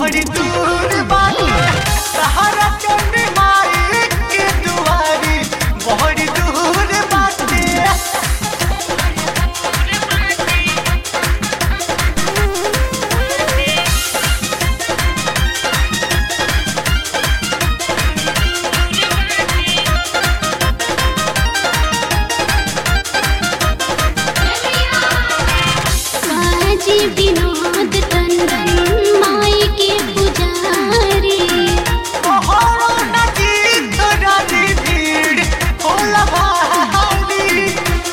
बड़ी दूर बाटे सहारा चंडी माई के दुआरी बड़ी दूर बाटे। विनोद टंडन माई के पुजारी तोहरो नजीक राजी भीड़ होला भारी।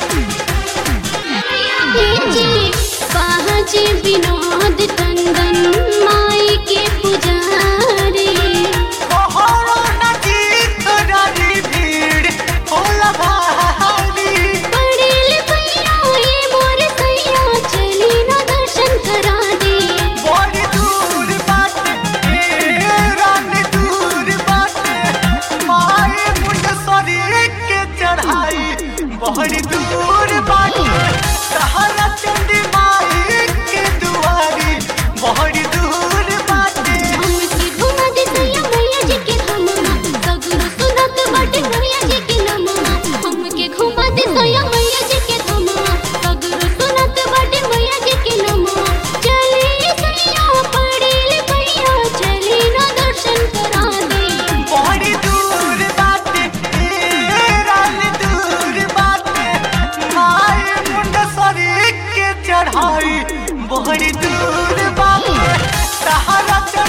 बाजी विनोद टंडन माई के पुजारी तोहरो नजीक राजी भीड़ होला भारी। पड़ेल भैया ये मोर सैया चली ना दर्शन करा दे। बड़ी दूर बाटे रानी दूर बाटे माई मुंडेश्वरी के चढ़ाई बड़ी दूर बाटे सहारा चंडी माई के दुआरी बड़ी दूर बाटे। हमके घुमा दे सैया मैया जी के धमवा सगुरु सुनत बाटे मैया जी के नमवा। हमके घुमा दे सैया मैया जी के धमवा सगुरु सुनत बाटे मैया जी के नमवा। चली सैया पड़ेल भैया चली ना दर्शन करा दे। बड़ी दूर बाटे रानी दूर बाटे माई मुंडेश्वरी के चढ़ाई बड़ी दूर बाटे सहारा